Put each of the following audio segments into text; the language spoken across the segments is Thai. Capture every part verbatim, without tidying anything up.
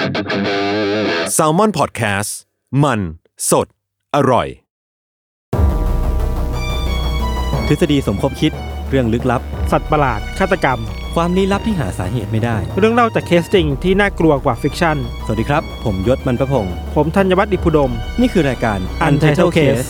Salmon Podcast มันสดอร่อยทฤษฎีสมคบคิดเรื่องลึกลับสัตว์ประหลาดฆาตกรรมความลี้ลับที่หาสาเหตุไม่ได้เรื่องเล่าจากเคสจริงที่น่ากลัวกว่าฟิกชั่นสวัสดีครับผมยศมันประพงษ์ผมธัญวัฒน์อิพุดมนี่คือรายการ Untitled Case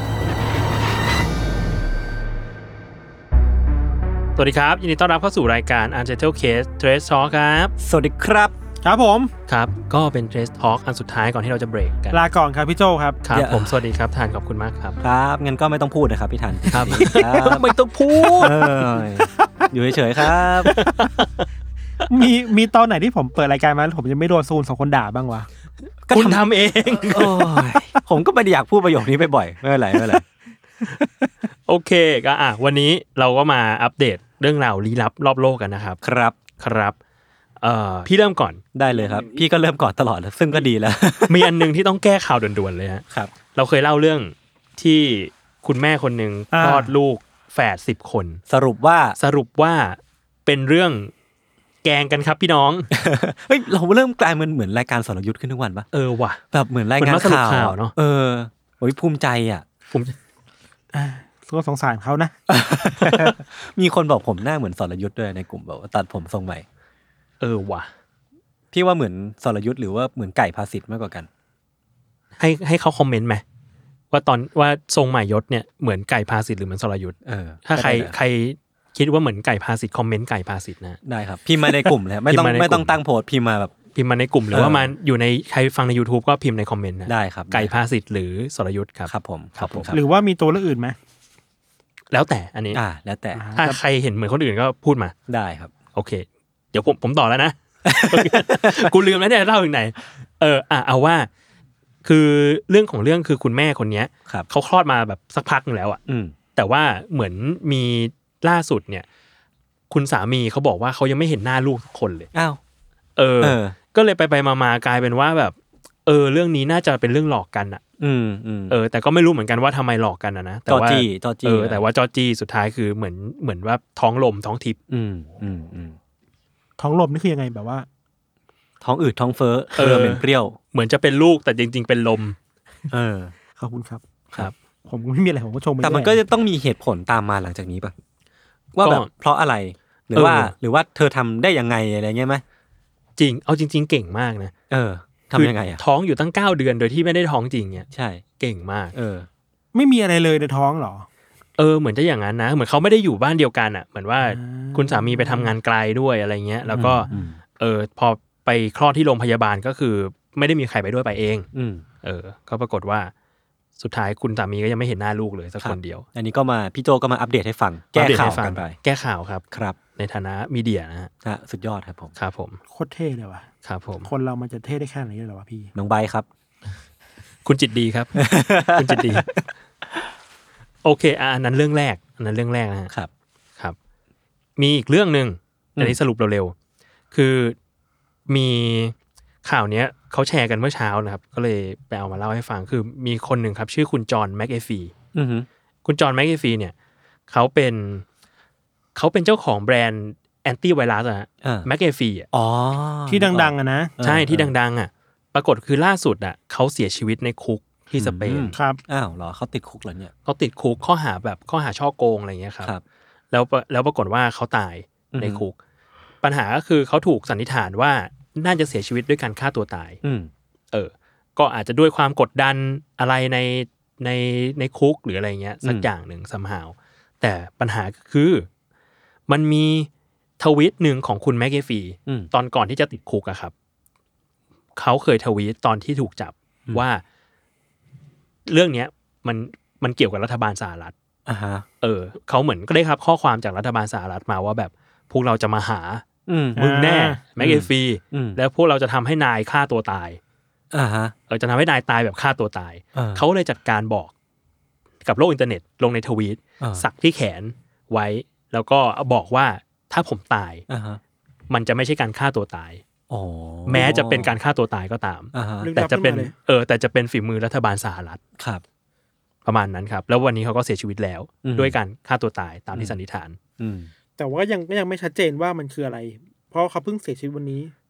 สวัสดีครับยินดีต้อนรับเข้าสู่รายการ Untitled Case Trace Talk ครับสวัสดีครับครับผมครับก็เป็น Trace Talk อันสุดท้ายก่อนที่เราจะเบรกกันลาก่อนครับพี่โจครับครับผมสวัสดีครับทานขอบคุณมากครับครับงั้นก็ไม่ต้องพูดนะครับพี่ทันครับไม่ต้องพูดอยู่เฉยๆครับมีมีตอนไหนที่ผมเปิดรายการมาผมจะไม่โดนซูนสองคนด่าบ้างวะคุณทำเองผมก็ไม่ได้อยากพูดประโยคนี้บ่อยๆไม่เป็นไรไม่เป็นไรโอเคก็อ่ะวันนี้เราก็มาอัปเดตเรื่องราวลี้ลับรอบโลกกันนะครับครับครับเอ่อพี่เริ่มก่อนได้เลยครับพี่ก็เริ่มก่อนตลอดซึ่งก็ดีแล้วมีอันนึงที่ต้องแก้ข่าวด่วนๆเลยฮะครับเราเคยเล่าเรื่องที่คุณแม่คนนึงคลอดลูกแฝดสิบคนสรุปว่าสรุปว่าเป็นเรื่องแกงกันครับพี่น้องเฮ้ยเราเริ่มกลายมันเหมือนรายการสรยุทธขึ้นทุกวันปะเออว่ะแบบเหมือนรายการข่าวเนาะเออโอ้ยภูมิใจอ่ะภูมิอ่าก็สงสารเขานะมีคนบอกผมหน้าเหมือนสรยุทธด้วยในกลุ่มบอกว่าตัดผมทรงใหม่เออว่ะพี่ว่าเหมือนสรยุทธหรือว่าเหมือนไก่ภาสิทธิ์มากกว่ากันให้ให้เขาคอมเมนต์ไหมว่าตอนว่าทรงใหม่ยศเนี่ยเหมือนไก่ภาสิทธิ์หรือเหมือนสรยุทธเออถ้าใครใครคิดว่าเหมือนไก่ภาสิทธิ์คอมเมนต์ไก่ภาสิทธิ์นะได้ครับพิมพ์มาในกลุ่มเลยไม่ต้องไม่ต้องตั้งโพสต์พิมพ์มาแบบพิมพ์มาในกลุ่มหรือว่ามาอยู่ในใครฟังใน YouTube ก็พิมพ์ในคอมเมนต์นะได้ครับไก่ภาสิทธิ์หรือสรยุทธครับครับผมครับผมหรือว่ามีตัวเลือกอื่นไหมแล้วแต่อันนี้อ่าแล้วแต่ถ้าใครเห็นเหมือนคนอื่นก็พูดมาได้ครับโอเคเดี๋ยวผมผมต่อแล้วนะ กูลืมแล้วเนี่ยเล่าถึงไหนเอออ่ะเอาว่าคือเรื่องของเรื่องคือคุณแม่คนนี้เขาคลอดมาแบบสักพักนึงแล้วอ่ะแต่ว่าเหมือนมีล่าสุดเนี่ยคุณสามีเขาบอกว่าเขายังไม่เห็นหน้าลูกทุกคนเลยอ้าวเออก็เลยไปไปมากลายเป็นว่าแบบเออเรื่องนี้น่าจะเป็นเรื่องหลอกกันอ่ะอืมอืมเออแต่ก็ไม่รู้เหมือนกันว่าทำไมหลอกกันนะแต่ว่าเออแต่ว่าจอจี้สุดท้ายคือเหมือนเหมือนว่าท้องลมท้องทิพย์อืมอืมอืมท้องลมนี่คือยังไงแบบว่าท้องอืดท้องเฟ้อเออเป็นเปรี้ยวเหมือนจะเป็นลูกแต่จริงๆเป็นลมเออขอบคุณครับครับผมไม่มีอะไรผมก็ชมไปแต่มันก็จะต้องมีเหตุผลตามมาหลังจากนี้ป่ะว่าแบบเพราะอะไรหรือว่าหรือว่าเธอทำได้ยังไงอะไรเงี้ยไหมจริงเอาจริงๆเก่งมากนะเออทำยังไงอ่ะท้องอยู่ตั้งเก้าเดือนโดยที่ไม่ได้ท้องจริงเนี่ยใช่เก่งมากเออไม่มีอะไรเลยในท้องหรอเออเหมือนจะอย่างนั้นนะเหมือนเขาไม่ได้อยู่บ้านเดียวกันอ่ะเหมือนว่าคุณสามีไปทำงานไกลด้วยอะไรเงี้ยแล้วก็เออพอไปคลอดที่โรงพยาบาลก็คือไม่ได้มีใครไปด้วยไปเองเออก็ปรากฏว่าสุดท้ายคุณสามีก็ยังไม่เห็นหน้าลูกเลยสักคนเดียวอันนี้ก็มาพี่โจก็มาอัปเดตให้ฟังแก้ข่าวกันไปแก้ข่าวครับครับในฐานะมีเดียนะฮะสุดยอดครับผมครับผมโคตรเท่เลยว่ะครับผมคนเรามันจะเท่ได้แค่ไหนเลยเหรอวะพี่น้องใบครับคุณจิตดีครับ คุณจิตดีโอเคอันนั้นเรื่องแรกอันนั้นเรื่องแรกนะฮะครับครับมีอีกเรื่องนึงอันนี้สรุปเร็วๆคือมีข่าวเนี้ยเขาแชร์กันเมื่อเช้านะครับก็เลยไปเอามาเล่าให้ฟังคือมีคนหนึ่งครับชื่อคุณจอห์นแมคเอฟีคุณจอห์นแมคเอฟีเนี่ยเขาเป็นเขาเป็นเจ้าของแบรนด์แอนตี้ไวรัสอะแมคเอฟีอ่ะอ๋อที่ดังๆอ่ะนะใช่ที่ดังๆอ่ะปรากฏคือล่าสุดอ่ะเขาเสียชีวิตในคุกที่สเปนครับอ้าวเหรอเขาติดคุกเหรอเนี่ยเขาติดคุกข้อหาแบบข้อหาช่อโกงอะไรเงี้ยครับแล้วแล้วปรากฏว่าเขาตายในคุกปัญหาก็คือเขาถูกสันนิษฐานว่าน่าจะเสียชีวิตด้วยการฆ่าตัวตายเออก็อาจจะด้วยความกดดันอะไรในในในคุกหรืออะไรเงี้ยสักอย่างหนึ่งซัมฮาวแต่ปัญหาคือมันมีทวีตหนึ่งของคุณแมคเอฟีตอนก่อนที่จะติดคุกอะครับเขาเคยทวีตตอนที่ถูกจับว่าเรื่องเนี้ยมันมันเกี่ยวกับรัฐบาลสหรัฐอ่าฮะเออเขาเหมือนก็ได้รับข้อความจากรัฐบาลสหรัฐมาว่าแบบพวกเราจะมาหามึงแน่แมคเอฟีแล้วพวกเราจะทำให้นายฆ่าตัวตายอ่าฮะเออจะทำให้นายตายแบบฆ่าตัวตายเขาเลยจัดการบอกกับโลกอินเทอร์เน็ตลงในทวีตสักที่แขนไว้แล้วก็บอกว่าถ้าผมตายมันจะไม่ใช่การฆ่าตัวตายแม้จะเป็นการฆ่าตัวตายก็ตามแต่จะเป็นเออแต่จะเป็นฝีมือรัฐบาลสหรัฐครับประมาณนั้นครับแล้ววันนี้เขาก็เสียชีวิตแล้วด้วยการฆ่าตัวตายตามที่สันนิษฐานแต่ว่ายังก็ยังไม่ชัดเจนว่ามันคืออะไรเพราะเขาเพิ่งเสียชีวิตวันนี้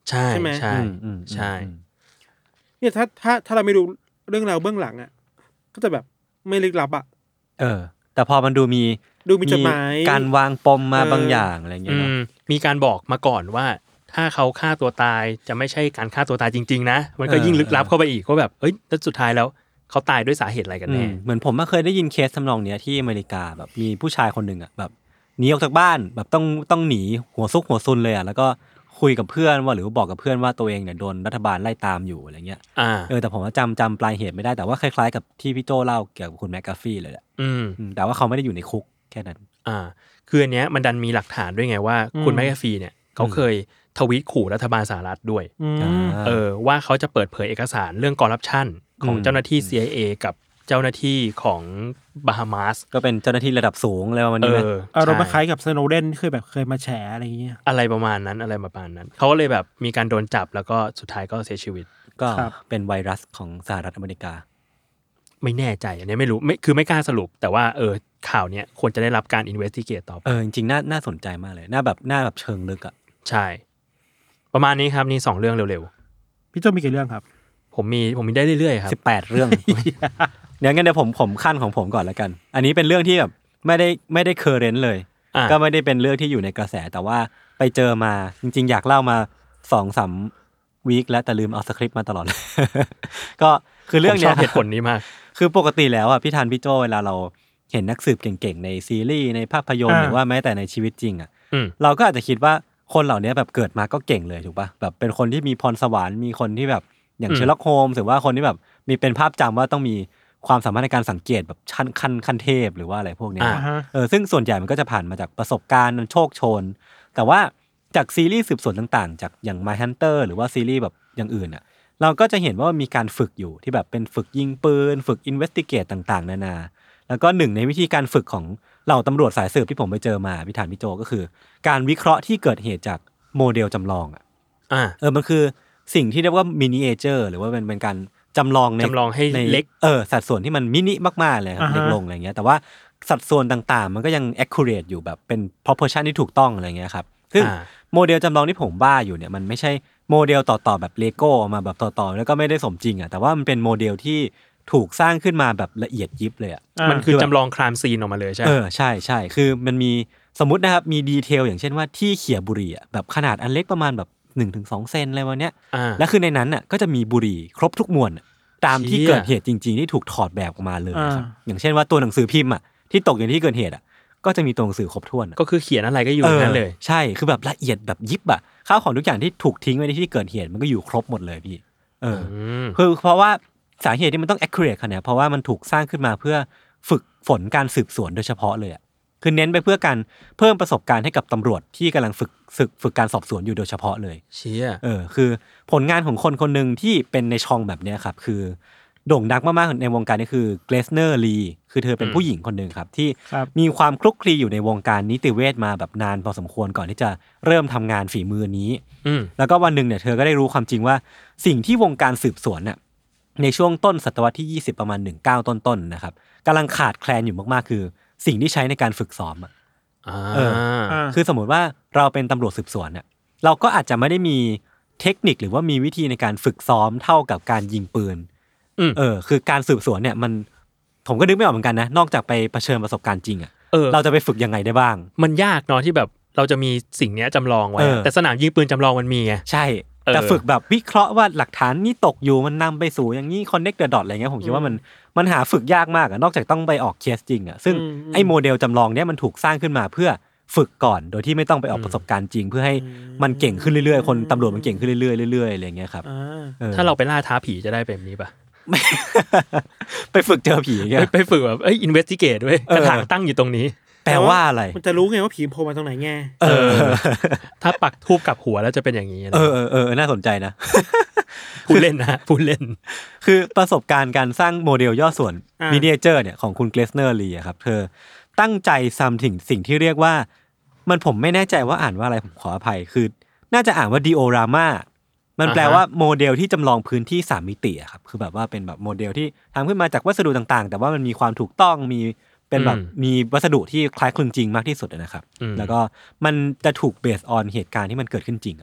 ใช่ใช่ไหมใช่อืมอืมใช่อืมเนี่ยถ้าถ้าถ้าเราไม่รู้เรื่องราวเบื้องหลังอ่ะก็จะแบบไม่ลึกลับอ่ะเออ แต่พอมันดูมีดูมีจดหมายการวางปมมาเออบางอย่างอะไรเงี้อืยเนาะมมีการบอกมาก่อนว่า ถ้าเขาฆ่าตัวตายจะไม่ใช่การฆ่าตัวตายจริงๆนะมันก็ยิ่งลึกลับเข้าไปอีกว่าแบบเอ้ยแล้วสุดท้ายแล้วเขาตายด้วยสาเหตุอะไรกันอืแน่มเหมือนผมเคยได้ยินเคสทำนองเนี้ยที่อเมริกาแบบมีผู้ชายคนหนึ่งอ่ะแบบหนีออกจากบ้านแบบต้องต้องหนีหัวซุกหัวซุนเลยอ่ะแล้วก็คุยกับเพื่อนว่าหรือว่าบอกกับเพื่อนว่าตัวเองเนี่ยโดนรัฐบาลไล่ตามอยู่อะไรเงี้ยอ่าเออแต่ผมว่าจำจำปลายเหตุไม่ได้แต่ว่าคล้ายๆกับที่พี่โจเล่าเกี่ยวกับคุณแมคกาฟี่เลยแหละอืมอืมแต่ว่าเขาไม่ได้อยู่ในคุกแค่นั้นอ่าคืออันเนี้ยมันดันมีหลักฐานด้วยไงว่าคุณแมคกาฟีเนี่ยเขาเคยทวีตขู่รัฐบาลสหรัฐด้วยอืมเออว่าเขาจะเปิดเผยเอกสารเรื่องคอร์รัปชันของอืมเจ้าหน้าที่ ซี ไอ เอ กับเจ้าหน้าที่ของบาฮามาสก็เป็นเจ้าหน้าที่ระดับสูงอะไรประมาณเอนี้ไหมออารมณ์คใช่ล้ายๆกับสโนว์เดนที่เคยแบบเคยมาแฉอะไรอย่างเงี้ยอะไรประมาณนั้นอะไรประมาณนั้นเขาก็เลยแบบมีการโดนจับแล้วก็สุดท้ายก็เสียชีวิตก็ครับเป็นไวรัสของสหรัฐอเมริกาไม่แน่ใจอันนี้ไม่รู้ไม่คือไม่กล้าสรุป แต่ว่าเออข่าวเนี้ยควรจะได้รับการอินเวสติเกตต่อไปเออจริงๆน่าน่าสนใจมากเลยน่าแบบน่าแบบเชิงลึกอ่ะใช่ ประมาณนี้ครับนี่สองเรื่องเร็วพี่โจมีกี่เรื่องครับๆผมมีผมมีได้เรื่อยๆครับสิบแปดเรื่อง เดี๋ยวงั้นเดี๋ยวผมผมขั้นของผมก่อนแล้วกัน อันนี้เป็นเรื่องที่แบบไม่ได้ไม่ได้เคอร์เรนต์เลยอ่ะก็ไม่ได้เป็นเรื่องที่อยู่ในกระแส แต่ว่าไปเจอมาจริงๆ อยากเล่ามาสองสามวีคแล้วแต่ลืมเอาสคริปต์มาตลอด ก็คือเรื่องผมชเนี้อย บเหตุผลนี้มากคือปกติแล้วอ่ะพี่ธันพี่โจเวลาเราเห็นนักสืบเก่งๆในซีรีส์ในภาพยนตร์อ่าหรือว่าแม้แต่ในชีวิตจริงอ่ะอืมเราก็อาจจะคิดว่าคนเหล่านี้แบบเกิดมาก็เก่งเลยถูกปะแบบเป็นคนที่มีพรสวรรค์มีคนที่แบบอย่างอืมเชอร์ล็อกโฮมส์หรือว่าคนที่แบบมีเป็นภาพจำว่าต้องมีความสามารถในการสังเกตแบบชั้นขั้นขั้นเทพหรือว่าอะไรพวกเนี้ยอ่าอ่าฮะเออซึ่งส่วนใหญ่มันก็จะผ่านมาจากประสบการณ์โชคโชน แต่ว่าจากซีรีส์สืบสวนต่างๆ จากอย่าง My Hunter หรือว่าซีรีส์แบบอย่างอื่นอ่ะเราก็จะเห็นว่ามีการฝึกอยู่ที่แบบเป็นฝึกยิงปืนฝึกอินเวสติเกตต่างๆนานาแล้วก็หนึ่งในวิธีการฝึกของเหล่าตำรวจสายสืบที่ผมไปเจอมาพิธานพี่โจก็คือ การวิเคราะห์ที่เกิดเหตุจากโมเดลจำลองอ่ะอ่าเออมันคือสิ่งที่เรียกว่ามินิเอเจอร์หรือว่าเป็นเป็นการจำลองในจำลองให้ในเล็กเออสัดส่วนที่มันมินิมากๆเลยครับอ่าฮะเล็กลงอะไรเงี้ยแต่ว่าสัดส่วนต่างๆ มันก็ยัง accurate อยู่แบบเป็น proportion ที่ถูกต้องอะไรเงี้ยครับซึ่งอ่าโมเดลจำลองที่ผมบ้าอยู่เนี่ยมันไม่ใช่โมเดลต่อๆแบบเลโก้มาแบบต่อๆแล้วก็ไม่ได้สมจริงอ่ะแต่ว่ามันเป็นโมเดลที่ถูกสร้างขึ้นมาแบบละเอียดยิบเลยอ่ะอ่ามันคือจำลองครามซีนออกมาเลยใช่ไหมเออใช่ใช่คือมันมีสมมตินะครับมีดีเทลอย่างเช่นว่าที่เขี่ยบุหรี่อ่ะแบบขนาดอันเล็กประมาณแบบหนึ่งถึงสองเซนอะไรวันเนี้ยอ่าแล้วคือในนั้นน่ะก็จะมีบุหรี่ครบทุกมวลน่ะตามที่เชี่ยเกิดเหตุจริงๆที่ถูกถอดแบบออกมาเลยครับอ่าอย่างเช่นว่าตัวหนังสือพิมพ์อ่ะที่ตกอย่างที่เกิดเหตุอ่ะก็จะมีตัวหนังสือครบถ้วนอะก็คือเขียนอะไรก็อยู่ในนั้นเลยใช่คือแบบละเอียดแบบยิบอ่ะข้าวของทุกอย่างที่ถูกทิ้งไว้ในที่เกิดเหตุมันก็อยู่ครบหมดเลยพี่เอออมคือเพราะว่าสาเหตุที่มันต้อง accurate ขนาดนี้เพราะว่ามันถูกสร้างขึ้นมาเพื่อฝึกฝนการสืบสวนโดยเฉพาะเลยอ่ะคือเน้นไปเพื่อการเพิ่มประสบการณ์ให้กับตำรวจที่กำลังฝึกฝึกฝึกการสอบสวนอยู่โดยเฉพาะเลยเชี่ยเออคือผลงานของคนคนหนึ่งที่เป็นในช่องแบบเนี้ยครับคือโด่งดังมากๆในวงการนี่คือเกรซเนอร์ลีคือเธอเป็นผู้หญิงคนหนึ่งครับที่ครับมีความคลุกคลีอยู่ในวงการนิติเวชมาแบบนานพอสมควรก่อนที่จะเริ่มทำงานฝีมือนี้อืมแล้วก็วันหนึ่งเนี่ยเธอก็ได้รู้ความจริงว่าสิ่งที่วงการสืบสวนน่ะในช่วงต้นศตวรรษที่ยี่สิบประมาณหนึ่งเก้าต้นๆนะครับกำลังขาดแคลนอยู่มากๆคือสิ่งที่ใช้ในการฝึกซ้อมอะอ่าเอออ่าคือสมมติว่าเราเป็นตำรวจสืบสวนเนี่ยเราก็อาจจะไม่ได้มีเทคนิคหรือว่ามีวิธีในการฝึกซ้อมเท่ากับการยิงปืนอืมเออคือการสืบสวนเนี่ยมันผมก็นึกไม่ออกเหมือนกันนะนอกจากไปเผชิญประสบการณ์จริงอ่ะเออเราจะไปฝึกยังไงได้บ้างมันยากเนาะที่แบบเราจะมีสิ่งเนี้ยจำลองไว้เออะอแต่สนามยิงปืนจำลองมันมีไงใช่เออแต่ฝึกแบบวิเคราะห์ว่าหลักฐานนี่ตกอยู่มันนำไปสู่อย่างนี้ connect the dot อะไรเงี้ยผมคิดว่ามันมันหาฝึกยากมากอะนอกจากต้องไปออกเคสจริงอะซึ่งอืมไอ้โมเดลจำลองเนี้ยมันถูกสร้างขึ้นมาเพื่อฝึกก่อนโดยที่ไม่ต้องไปออกประสบการณ์จริง เพื่อให้มันเก่งขึ้นเรื่อยๆคนตำรวจมันเก่งขึ้นเรื่อยๆเรื่อยๆอะไรเงี้ยครับอ่าออถ้าเราไปล่าท้าผีจะได้แบบนี้ปะไปฝึกเจอผีอย่างเงี้ไปยไปฝึกแบบเอ้ยอินเวสติเกตด้วยเออกระถางตั้งอยู่ตรงนี้แปลว่าอะไรมันจะรู้ไงว่าผีโผล่มาตรงไหนไงเออถ้าปักทูบกับหัวแล้วจะเป็นอย่างนี้นะเออเออเออน่าสนใจนะพูดเล่นนะพูดเล่นคือประสบการณ์การสร้างโมเดลย่อส่วนอ่ามินิเอเจอร์เนี่ยของคุณเกรซเนอร์ลีครับเธอตั้งใจซ้ำถึงสิ่งที่เรียกว่ามันผมไม่แน่ใจว่าอ่านว่าอะไรผมขออภัยคือน่าจะอ่านว่าดิโอรามามันแปลอ่าฮะว่าโมเดลที่จำลองพื้นที่สามมิติอะครับคือแบบว่าเป็นแบบโมเดลที่ทำขึ้นมาจากวัสดุต่างๆ แต่ว่ามันมีความถูกต้องมีเป็นแบบมีวัสดุที่คล้ายคลึงจริงมากที่สุดอะนะครับอืมแล้วก็มันจะถูกเบสออนเหตุการณ์ที่มันเกิดขึ้นจริงอะ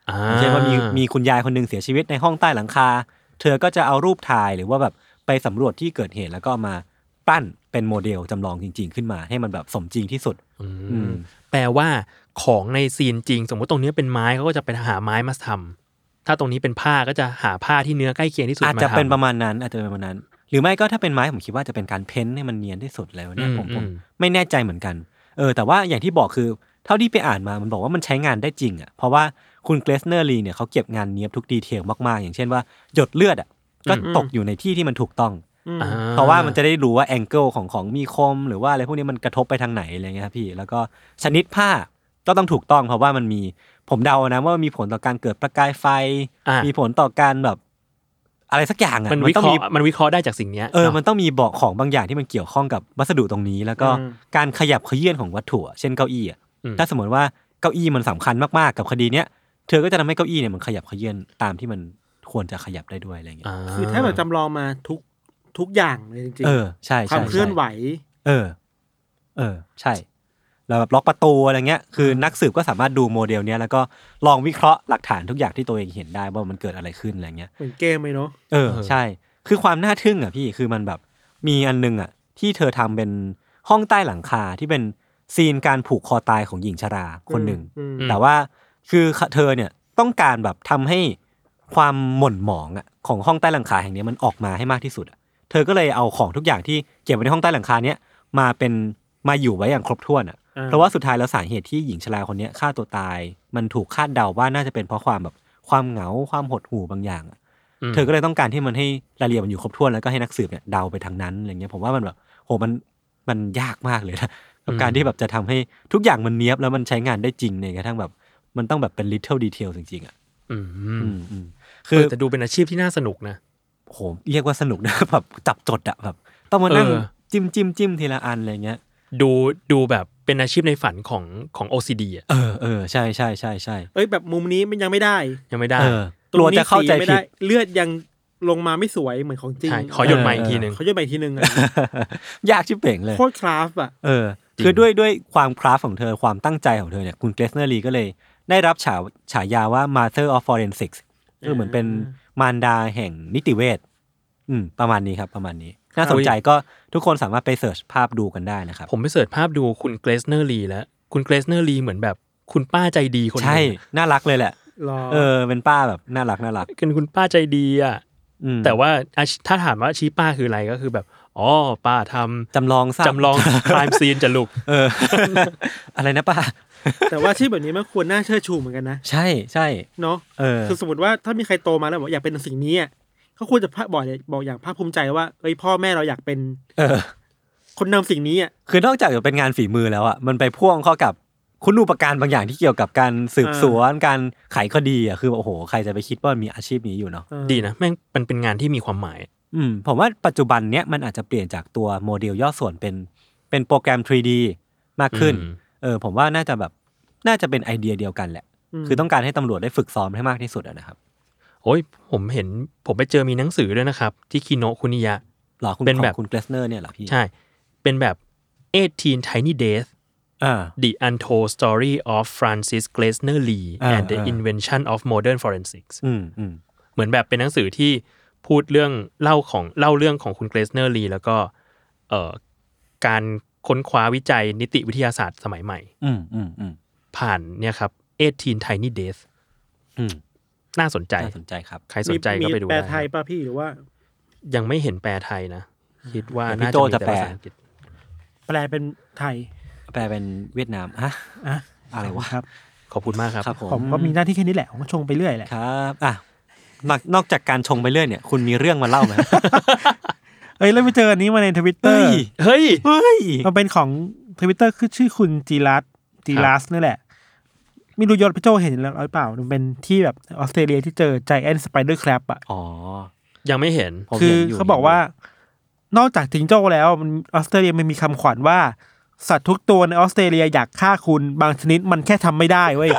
อย่างเช่นว่ามีมีคุณยายคนนึงเสียชีวิตในห้องใต้หลังคาเธอก็จะเอารูปถ่ายหรือว่าแบบไปสำรวจที่เกิดเหตุแล้วก็มาปั้นเป็นโมเดลจำลองจริงๆขึ้นมาให้มันแบบสมจริงที่สุดอืมแปลว่าของในซีนจริงสมมติตรงนี้เป็นไม้เขาก็จะไปหาไม้มาทำถ้าตรงนี้เป็นผ้าก็จะหาผ้าที่เนื้อใกล้เคียงที่สุดมาทำอาจจะเป็นประมาณนั้นอาจจะเป็นประมาณนั้นหรือไม่ก็ถ้าเป็นไม้ผมคิดว่าจะเป็นการเพ้นท์ให้มันเนียนที่สุดแล้วเนี่ยผมผมไม่แน่ใจเหมือนกันเออแต่ว่าอย่างที่บอกคือเท่าที่ไปอ่านมามันบอกว่ามันใช้งานได้จริงอ่ะเพราะว่าคุณเกรสเนอร์ลีเนี่ยเขาเก็บงานเนียบทุกดีเทลมากๆอย่างเช่นว่าหยดเลือดอ่ะก็ตกอยู่ในที่ที่มันถูกต้องเพราะว่ามันจะได้รู้ว่าแองเกิลของของมีคมหรือว่าอะไรพวกนี้มันกระทบไปทางไหนอะไรเงี้ยครับพี่แล้วก็ชนิดผ้าก็ต้องถูกต้องเพราะว่ามันมีผมเดานะว่ามีผลต่อการเกิดประกายไฟมีผลต่อการแบบอะไรสักอย่างอ่ะมันต้องมีมันวิเคราะห์ได้จากสิ่งนี้เออมันต้องมีบอกของบางอย่างที่มันเกี่ยวข้องกับวัสดุตรงนี้แล้วก็การขยับเขยื้อนของวัตถุเช่นเก้าอี้อ่ะถ้าสมมติว่าเก้าอี้มันสำคัญมากๆกับคดีเนี้ยเธอก็จะทำให้เก้าอี้เนี่ยมันขยับเขยื้อนตามที่มันควรจะขยับได้ด้วยอะไรเงี้ยคือถ้าแบบจำลองมาทุกทุกอย่างเลยจริงๆเออใช่ๆความเคลื่อนไหวเออเออใช่แล้วแบบล็อกประตูอะไรเงี้ยคือนักสืบก็สามารถดูโมเดลเนี้ยแล้วก็ลองวิเคราะห์หลักฐานทุกอย่างที่ตัวเองเห็นได้ว่ามันเกิดอะไรขึ้นอะไรเงี้ยเหมือนเกมเลยเนาะเออใช่คือความน่าทึ่งอ่ะพี่คือมันแบบมีอันนึงอ่ะที่เธอทำเป็นห้องใต้หลังคาที่เป็นซีนการผูกคอตายของหญิงชราคนหนึ่งแต่ว่าคือเธอเนี่ยต้องการแบบทำให้ความหม่นหมองอ่ะของห้องใต้หลังคาแห่งนี้มันออกมาให้มากที่สุดอ่ะเธอก็เลยเอาของทุกอย่างที่เก็บไว้ในห้องใต้หลังคาเนี้ยมาเป็นมาอยู่ไว้อย่างครบถ้วนอ่ะเพราะว่าสุดท้ายแล้วสาเหตุที่หญิงชราคนนี้ฆ่าตัวตายมันถูกคาดเดาว่าน่าจะเป็นเพราะความแบบความเหงาความหดหู่บางอย่างอ่ะเธอก็เลยต้องการที่มันให้รายละเอียดมันอยู่ครบถ้วนแล้วก็ให้นักสืบเนี่ยเดาไปทางนั้นอะไรเงี้ยผมว่ามันแบบโหมันมันยากมากเลยนะกับการที่แบบจะทำให้ทุกอย่างมันเนียบแล้วมันใช้งานได้จริงในกระทั่งแบบมันต้องแบบเป็น little detail จริงๆอ่ะอืมอืมคือแต่ดูเป็นอาชีพที่น่าสนุกนะโหเรียกว่าสนุกนะแบบจับจดอะแบบต้องมานั่งจิ้มจิ้มจิ้มทีละอันอะไรเงี้ยดูดูแบบเป็นอาชีพในฝันของของ โอ ซี ดี อ่ะเออเออใช่ใช่ใช่ใช่เอ้ยแบบมุมนี้มันยังไม่ได้ยังไม่ได้กลัวจะเข้าใจผิดเลือดยังลงมาไม่สวยเหมือนของจริงขอหยดใหม่อีกทีนึงขอหยดใหม่อีกทีนึงยากชิบเป่งเลยโคตรคราฟอ่ะเออคือด้วยด้วยความคราฟของเธอความตั้งใจของเธอเนี่ยคุณเกรสเนอร์ลีก็เลยได้รับฉาฉายาว่า Mother of Forensics คือเหมือนเป็นมารดาแห่งนิติเวชอืมประมาณนี้ครับประมาณนี้น่าสนใจก็ทุกคนสามารถไปเสิร์ชภาพดูกันได้นะครับผมไปเสิร์ชภาพดูคุณเกรสเนอร์ลีแล้วคุณเกรสเนอร์ลีเหมือนแบบคุณป้าใจดีคนนึงใช่น่ารักเลยแหละเออเป็นป้าแบบน่ารักน่ารักเป็นคุณป้าใจดีอ่ะแต่ว่าถ้าถามว่าชี้ป้าคืออะไรก็คือแบบอ๋อป้าทำจำลองจำลอง crime scene จะลุกเอออะไรนะป้าแต่ว่าที่แบบนี้มันควรน่าเชื่อชูเหมือนกันนะใช่ใช่เนาะคือสมมติว่าถ้ามีใครโตมาแล้วบอกอยากเป็นสิ่งนี้เขาควรจะบอกบอกอย่างภาคภูมิใจว่าเอ้ยพ่อแม่เราอยากเป็นคนนำสิ่งนี้อ่ะคือนอกจากจะเป็นงานฝีมือแล้วอ่ะมันไปพ่วงเข้ากับคุณูปการบางอย่างที่เกี่ยวกับการสืบสวนการไขคดีอ่ะคือโอ้โหใครจะไปคิดว่ามีอาชีพนี้อยู่เนาะดีนะแม่งมันเป็นงานที่มีความหมายอืมผมว่าปัจจุบันเนี้ยมันอาจจะเปลี่ยนจากตัวโมเดลย่อส่วนเป็นเป็นโปรแกรม ทรี ดี มากขึ้นเออผมว่าน่าจะแบบน่าจะเป็นไอเดียเดียวกันแหละคือต้องการให้ตำรวจได้ฝึกซ้อมให้มากที่สุดนะครับโอ้ยผมเห็นผมไปเจอมีหนังสือด้วยนะครับที่คิโนะคุนิยะหรอเป็นแบบคุณเกรสเนอร์เนี่ยเหรอพี่ใช่เป็นแบบ eighteen Tiny Deaths อ่า The Untold Story of Francis Glessner Lee and the Invention of Modern Forensics อืมอืมเหมือนแบบเป็นหนังสือที่พูดเรื่องเล่าของเล่าเรื่องของคุณเกรสเนอร์ลีแล้วก็เอ่อการค้นคว้าวิจัยนิติวิทยาศาสตร์สมัยใหม่อืมอืมอืมผ่านเนี่ยครับeighteen Tiny Deaths อืมน่าสนใจน่าสนใจครับใครสนใจก็ไปดูได้มีแปลไทยป่ะพี่หรือว่ายังไม่เห็นแปลไทยนะคิดว่าน่าจะมีแต่ภาษาอังกฤษแปลเป็นไทยแปลเป็นเวียดนามฮะอะอะไรวะครับขอบคุณมากครับผมก็มีหน้าที่แค่นี้แหละผมก็ชงไปเรื่อยแหละครับอ่ะนอกจากการชงไปเรื่อยเนี่ยคุณมีเรื่องมาเล่าไหมเอ้ยแล้วไปเจออันนี้มาใน Twitter เฮ้ยเฮ้ยมันเป็นของ Twitter คือชื่อคุณจีรัสจีรัสนี่แหละไม่รู้ยศพี่โจเห็นแล้วหรือเปล่ามันเป็นที่แบบออสเตรเลียที่เจอ Giant Spider Crab อ่ะอ๋อยังไม่เห็นคือเขาบอกว่านอกจากจิงโจ้แล้วมันออสเตรเลียมันมีคำขวัญว่าสัตว์ทุกตัวในออสเตรเลียอยากฆ่าคุณบางชนิดมันแค่ทำไม่ได้เว้ย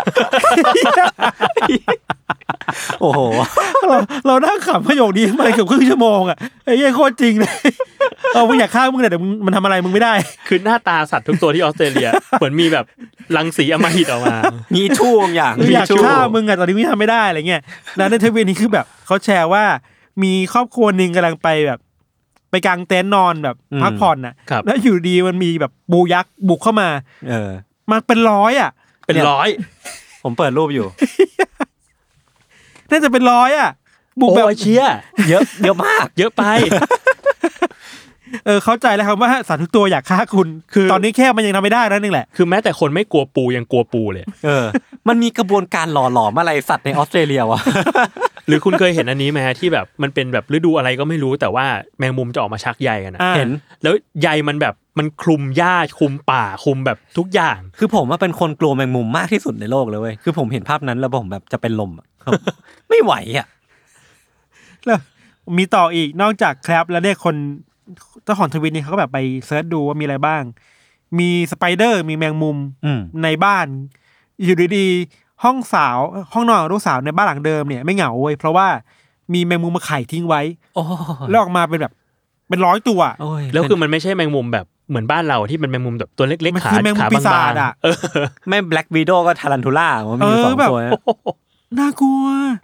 โอ้โหเราเรานั่งขำประโยคนี้มาเกือบครึ่งชั่วโมงอ่ะไอ้เหี้ยโคตรจริงเลยเออมึงอยากฆ่ามึงแต่มันทำอะไรมึงไม่ได้คือหน้าตาสัตว์ทุกตัวที่ออสเตรเลียเหมือนมีแบบรังสีอำมหิตออกมามีทู่บางอย่างคืออยากฆ่ามึงอ่ะตอนนี้มึงทำไม่ได้อะไรเงี้ยแล้วในทวิตนี้คือแบบเขาแชร์ว่ามีครอบครัวนึงกำลังไปแบบไปกางเต็นท์นอนแบบพักผ่อนน่ะแล้วอยู่ดีมันมีแบบปูยักษ์บุกเข้ามาเออมาเป็นร้อยอ่ะเป็นร้อยผมเปิดรูปอยู่น่าจะเป็นร้อยอ่ะบุกแบบเชี่ยเยอะเยอะมากเยอะไปเออเข้าใจแล้วครับว่าสัตว์ทุกตัวอยากฆ่าคุณคือตอนนี้แค่มันยังทำไม่ได้นั่นเองแหละคือแม้แต่คนไม่กลัวปูยังกลัวปูเลยเออมันมีกระบวนการหล่อหลอมอะไรสัตว์ในออสเตรเลียวะหรือคุณเคยเห็นอันนี้ไหมที่แบบมันเป็นแบบฤดูอะไรก็ไม่รู้แต่ว่าแมงมุมจะออกมาชักใยกันนะเห็นแล้วใยมันแบบมันคลุมหญ้าคลุมป่าคลุมแบบทุกอย่างคือผมว่าเป็นคนกลัวแมงมุมมากที่สุดในโลกเลยเว้ยคือผมเห็นภาพนั้นแล้วผมแบบจะเป็นลมอ่ะไม่ไหวอ่ะแล้วมีต่ออีกนอกจากแคปแล้วเนี่ยคนเจ้าของทวิตนี่เขาก็แบบไปเสิร์ชดูว่ามีอะไรบ้างมีสไปเดอร์มีแมงมุมในบ้านอยู่ดีๆห้องสาวห้องนอนลูกสาวในบ้านหลังเดิมเนี่ยไม่เหงาเว้ยเพราะว่ามีแมงมุมมาไข่ทิ้งไว้แล้วออกมาเป็นแบบเป็นร้อยตัวแล้วคือมันไม่ใช่แมงมุมแบบเหมือนบ้านเราที่มันแมงมุมแบบตัวเล็กๆขาขาบางๆอ่ะไม่แบล็กวีโดก็ทารันทูล่ามันมีสองตัวน่ากลัว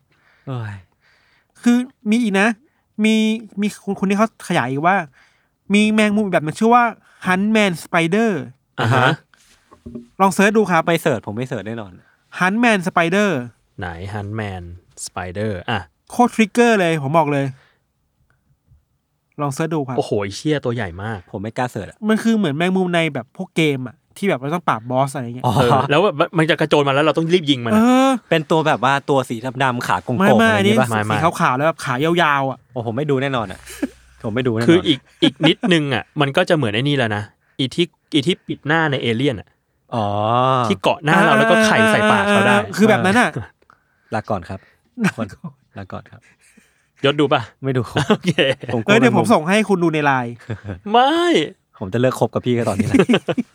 คือมีอีกนะมีมีคนคนที่เขาขยายอีกว่ามีแมงมุมแบบนึงชื่อว่าฮันแมนสไปเดอร์อ่าฮะลองเสิร์ชดูครับไปเสิร์ชผมไม่เสิร์ชแน่นอนฮันแมนสไปเดอร์ไหนฮันแมนสไปเดอร์อ่ะโคตรทริกเกอร์เลยผมบอกเลยลองเสิร์ชดูครับโอ้โหเชี่ยตัวใหญ่มากผมไม่กล้าเสิร์ชอ่ะมันคือเหมือนแมงมุมในแบบพวกเกมอ่ะที่แบบเราต้องปราบบอสอะไรเงี้ยแล้วมันจะกระโจนมาแล้วเราต้องรีบยิงมันเออเป็นตัวแบบว่าตัวสีดำๆขาโก่งๆอะไรอย่างเงี้ยป่ะสีขาวๆแล้วแบบขายาวๆอ่ะโอ้ผมไม่ดูแน่นอนอ่ะผมไม่ดูแน่นอนคืออีกอีกนิดนึงอ่ะมันก็จะเหมือนไอ้นี่แล้วนะอีที่อีที่ปิดหน้าในเอเลี่ยนอ่ะอ๋อที่เกาะหน้าเราแล้วก็ไข่ใส่ปากเขาได้คือแบบนั้นอ่ะลาก่อนครับคนลาก่อนครับยศดูป่ะไม่ดูโอเคเออเดี๋ยวผมส่งให้คุณดูในไลน์ไม่ผมจะเลิกคบกับพี่ก็ตอนนี้แหละ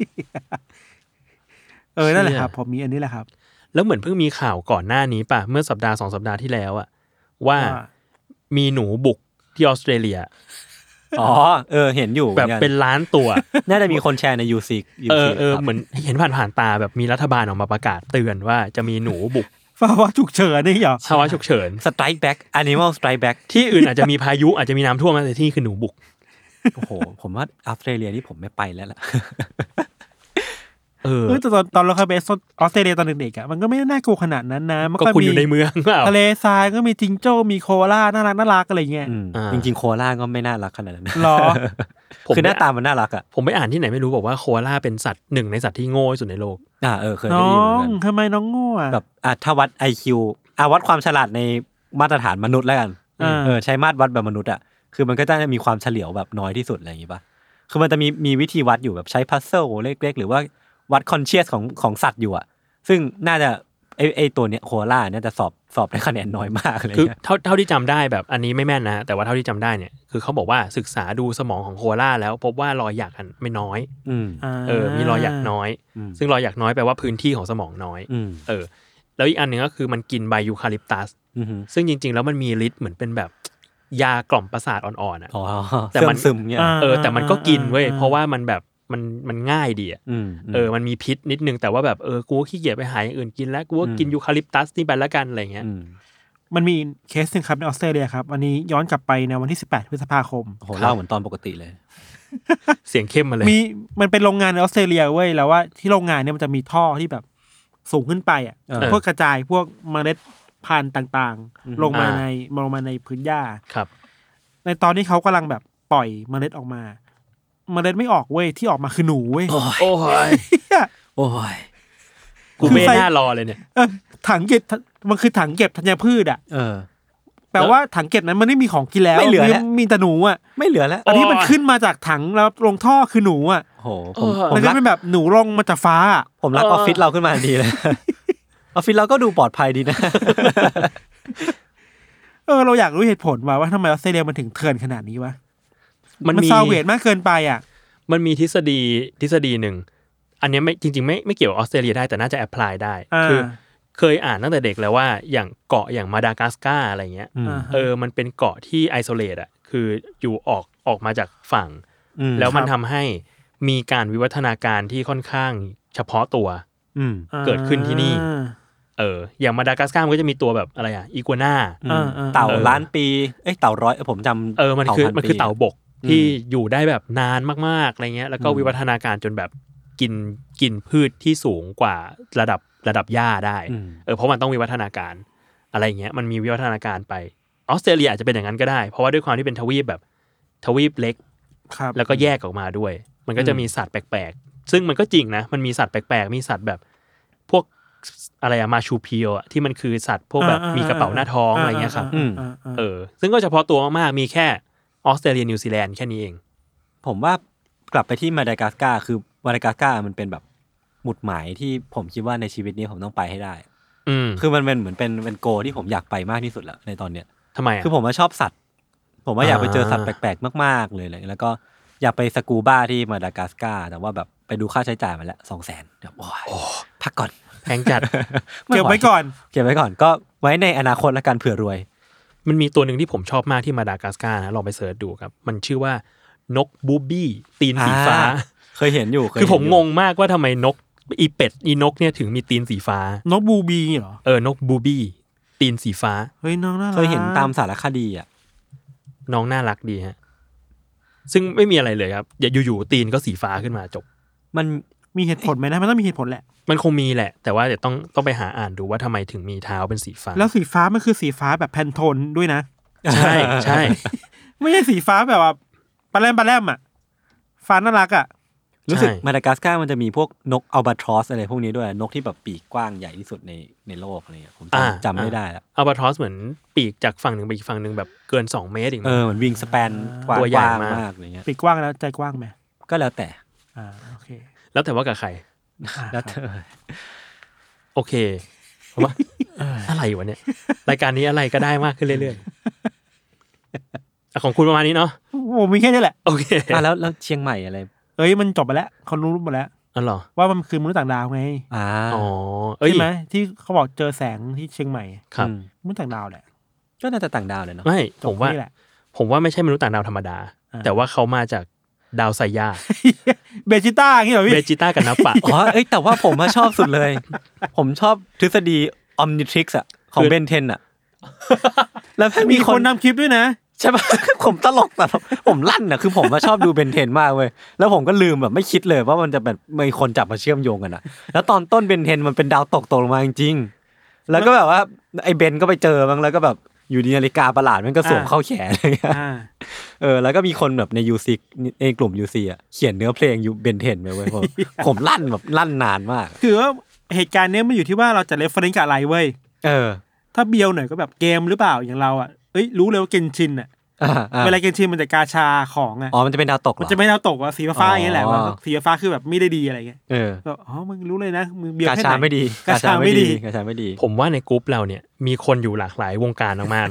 เออนั่นแหละครับผมมีอันนี้แหละครับแล้วเหมือนเพิ่งมีข่าวก่อนหน้านี้ป่ะเมื่อสัปดาห์สองสัปดาห์ที่แล้วอ่ะว่ามีหนูบุกที่ออสเตรเลียอ๋อเออเห็นอยู่แบบเป็นล้านตัวน่าจะมีคนแชร์ใน ยู ซีเออเออเหมือนเห็นผ่านๆตาแบบมีรัฐบาลออกมาประกาศเตือนว่าจะมีหนูบุกภาวะฉุกเฉินนี่เหรอภาวะฉุกเฉิน Strike Back Animal Strike Back ที่อื่นอาจจะมีพายุอาจจะมีน้ำท่วมแต่ที่คือหนูบุกโอ้โหผมว่าออสเตรเลียนี่ผมไม่ไปแล้วล่ะเออแต่ตอนตอนเราเคยไปออสเตรเลียตอนเด็กๆอ่ะมันก็ไม่น่ากลัวขนาดนั้นนะมันก็มีอยู่ในเมืองเปล่าทะเลทรายก็มีจิงโจ้มีโคอาล่าน่ารักน่ารักอะไรเงี้ยจริงๆโคอาล่าก็ไม่น่ารักขนาดนั้นหรอคือหน้าตามันน่ารักอ่ะผมไปอ่านที่ไหนไม่รู้บอกว่าโคอาล่าเป็นสัตว์หนึ่งในสัตว์ที่โง่ที่สุดในโลกอ่าเออเคยได้ยินเหมือนกันทำไมน้องโง่อ่ะแบบอ่ะถ้าวัด ไอ คิว อ่ะวัดความฉลาดในมาตรฐานมนุษย์แล้วกันเออใช้มาตรวัดแบบมนุษย์อ่ะคือมันก็จะมีความเฉลียวแบบน้อยที่สุดอะไรอย่างงี้ป่ะคือมันจะมีมีวิธีวัดอยู่แบบใช้พัซเซิลเล็กๆหรือว่าวัดคอนเชียสของของสัตว์อยู่อ่ะซึ่งน่าจะไอไอตัวเนี้ยโคอาล่าน่าจะสอบสอบได้คะแนนน้อยมากเลยคือเท่าเท่าที่จำได้แบบอันนี้ไม่แม่นนะแต่ว่าเท่าที่จำได้เนี่ยคือเขาบอกว่าศึกษาดูสมองของโคอาล่าแล้วพบว่ารอยหยักไม่น้อยเออมีรอยหยักน้อยซึ่งรอยหยักน้อยแปลว่าพื้นที่ของสมองน้อยเออแล้วอีกอันหนึ่งก็คือมันกินใบยูคาลิปตัสซึ่งจริงๆแล้วมันมีฤทธิ์เหมือนเป็นแบบยากล่อมประสาทอ่อนๆอ่ะแต่มันซึมเนี่ยเออแต่มันก็กินเว้ยเพราะว่ามันแบบมันมันง่ายดีอ่ะเออมันมีพิษนิดนึงแต่ว่าแบบเออกูก็ขี้เกียจไปหาอย่างอื่นกินแล้วกูก็กินยูคาลิปตัสนี่ไปแล้วกันอะไรเงี้ยมันมีเคสนึงครับในออสเตรเลียครับอันนี้ย้อนกลับไปในวันที่สิบแปดพฤษภาคมโหเล่าเหมือนตอนปกติเลยเสียงเข้มมาเลยมีมันเป็นโรงงานในออสเตรเลียเว้ยแล้วว่าที่โรงงานเนี่ยมันจะมีท่อที่แบบสูงขึ้นไปอ่ะเพื่อกระจายพวกเมล็ดพันธุ์ต่างๆลงมาในลงมาในพื้นหญ้าครับในตอนที่เขากำลังแบบปล่อยเมล็ดออกมาเมล็ดไม่ออกเว้ยที่ออกมาคือหนูเว้ยโอ้ยโอ้ยกูไม่น่ารอเลยเนี่ยถังเก็บมันคือถังเก็บธัญพืชอ่ะเออแปลว่าถังเก็บนั้นมันไม่มีของกินแล้วไม่เหลือแล้วมีแต่หนูอ่ะไม่เหลือแล้วอันที่มันขึ้นมาจากถังแล้วลงท่อคือหนูอ่ะโหผมมันก็เป็นแบบหนูลงมาจากฟ้าผมรักออฟฟิศเราขึ้นมาทันทีเลยออฟฟิศเราก็ดูปลอดภัยดีนะเออเราอยากรู้เหตุผลว่าว่าทำไมออสเตรเลียมันถึงเถื่อนขนาดนี้วะมันซาเวทมากเกินไปอ่ะมันมีทฤษฎีทฤษฎีหนึ่งอันนี้ไม่จริงๆไม่ไม่เกี่ยวกับออสเตรเลียได้แต่น่าจะแอพพลายได้คือเคยอ่านตั้งแต่เด็กแล้วว่าอย่างเกาะอย่างมาดากัสการ์อะไรเงี้ยเออมันเป็นเกาะที่ไอโซเลตอ่ะคืออยู่ออกออกมาจากฝั่งแล้วมันทำให้มีการวิวัฒนาการที่ค่อนข้างเฉพาะตัวเกิดขึ้นที่นี่เอออย่างมาดากัสการ์มันก็จะมีตัวแบบอะไรอ่ะอีกัวน่าเต่าล้านปีเอ้ยเต่าร้อยผมจำเออมันคือมันคือเต่าบกที่อยู่ได้แบบนานมากๆอะไรเงี้ยแล้วก็วิวัฒนาการจนแบบกินกินพืชที่สูงกว่าระดับระดับหญ้าได้เออเพราะมันต้องวิวัฒนาการอะไรเงี้ยมันมีวิวัฒนาการไปออสเตรเลียอาจจะเป็นอย่างนั้นก็ได้เพราะว่าด้วยความที่เป็นทวีปแบบทวีปเล็กแล้วก็แยกออกมาด้วยมันก็จะมีสัตว์แปลกๆซึ่งมันก็จริงนะมันมีสัตว์แปลกๆมีสัตว์แบบพวกอะไรอะมาชูพิโอที่มันคือสัตว์พวกแบบมีกระเป๋าหน้าท้องอะไรเงี้ยครับเออซึ่งก็เฉพาะตัวมากๆมีแค่ออสเตรเลียนิวซีแลนด์แค่นี้เองผมว่ากลับไปที่มาดากัสการ์คือมาดากัสการ์มันเป็นแบบหมุดหมายที่ผมคิดว่าในชีวิตนี้ผมต้องไปให้ได้คือมันเป็นเหมือนเป็นเป็นโกที่ผมอยากไปมากที่สุดแล้วในตอนเนี้ยทำไมอ่ะคือผมว่าชอบสัตว์ผมว่าอยากไปเจอสัตว์แปลกๆมากๆเลยเลยแล้วก็อยากไปสกูบ้าที่มาดากัสการ์แต่ว่าแบบไปดูค่าใช้จ่ายมาแล้ว สองแสน แบบโอ้ยพักก่อนแพงจัดเก็บไว้ก่อนเก็บไว้ก่อนก็ไว้ในอนาคตละกันเผื่อรวยมันมีตัวหนึ่งที่ผมชอบมากที่มาดากัสการ์นะลองไปเสิร์ชดูครับมันชื่อว่านกบูบี้ตีนสีฟ้าเคยเห็นอยู่คือผมงงมากว่าทำไมนกอีเป็ดอีนกเนี่ยถึงมีตีนสีฟ้านกบูบี้เหรอเออนกบูบี้ตีนสีฟ้าเฮ้ยน้องน่ารักเคยเห็นตามสารคดีอ่ะน้องน่ารักดีฮะซึ่งไม่มีอะไรเลยครับอย่าอยู่ๆตีนก็สีฟ้าขึ้นมาจบมันมีเหตุผลไหมนะมันต้องมีเหตุผลแหละมันคงมีแหละแต่ว่าเดี๋ยวต้องต้องไปหาอ่านดูว่าทำไมถึงมีเท้าเป็นสีฟ้าแล้วสีฟ้ามันคือสีฟ้าแบบแพนโทนด้วยนะใช่ใช่ไม่ใช่สีฟ้าแบบว่าปลาแรมปลาแรมอ่ะฟ้าน่ารักอ่ะรู้สึกมาดากัสการ์มันจะมีพวกนกอัลบาทรอสอะไรพวกนี้ด้วยนกที่แบบปีกกว้างใหญ่ที่สุดในในโลกอะไรเงี้ยผมจำจำไม่ได้แล้วอัลบาทรอสเหมือนปีกจากฝั่งหนึ่งไปอีกฝั่งหนึ่งแบบเกินสองเมตรอีกเออเหมือนวิงสแปนกว้างมากอะไรเงี้ยปีกกว้างแล้วใจกว้างไหมก็แล้วแต่อ่าโอเคแล้วแต่ว่ากับใครแล้วเธอโอเคว่าอะไรวะเนี่ยรายการนี้อะไรก็ได้มากขึ้นเรื่อยๆของคุณประมาณนี้เนาะโอ้มีแค่นี้แหละโอเคอ่ะแล้วแล้วเชียงใหม่อะไรเอ้ยมันจบไปแล้วเขารู้หมดแล้วอ๋อเหรอว่ามันคือมนุษย์ต่างดาวไงอ่าอ๋อใช่ไหมที่เขาบอกเจอแสงที่เชียงใหม่ครับมนุษย์ต่างดาวแหละก็น่าจะต่างดาวเลยเนาะไม่ผมว่าผมว่าไม่ใช่มนุษย์ต่างดาวธรรมดาแต่ว่าเขามาจากดาวไซย่าเบจิต้าอย่างงี้เหรอพี่เบจิต้ากับนับปะอ๋อเอ้ยแต่ว่าผมมาชอบสุดเลยผมชอบทฤษฎีออมนิทริกซ์อ่ะของเบนเทนอ่ะแล้วมีคนนำคลิปด้วยนะใช่ป่ะผมตลกแต่ผมลั่นอ่ะคือผมมาชอบดูเบนเทนมากเว้ยแล้วผมก็ลืมแบบไม่คิดเลยว่ามันจะแบบมีคนจับมาเชื่อมโยงกันอ่ะแล้วตอนต้นเบนเทนมันเป็นดาวตกตกลงมาจริงๆแล้วก็แบบว่าไอ้เบนก็ไปเจอบ้างแล้วก็แบบอยู่ดีนาฬิกาประหลาดมันก็สวมเข้าแขนอะไรเงี้ยเออแล้วก็มีคนแบบใน ยู ซี ในกลุ่ม ยู ซี อ่ะเขียนเนื้อเพลงอยู่เบนเทนไปเว้ยผมลั่นแบบลั่นนานมากคือว่าเหตุการณ์นี้มันอยู่ที่ว่าเราจะเรฟเฟอเรนซ์กับอะไรเว้ยเออถ้าเบียวหน่อยก็แบบเกมหรือเปล่าอย่างเราอ่ะเอ้ยรู้เลยว่าเกนชินอ่ะเวลาเกนชินมันจะกาชาของอ่ะอ๋อมันจะเป็นดาวตกมันจะไม่ดาวตกว่าสีฟ้าอย่างเงี้ยแหละว่าสีฟ้าคือแบบไม่ได้ดีอะไรเงี้ยเออก็อ๋อมึงรู้เลยนะมึงเบียวแค่ไหนกาชาไม่ดีกาชาไม่ดีกาชาไม่ดีผมว่าในกลุ่มเราเนี่ยมีคนอยู่หลากหลายวงการมากๆนะ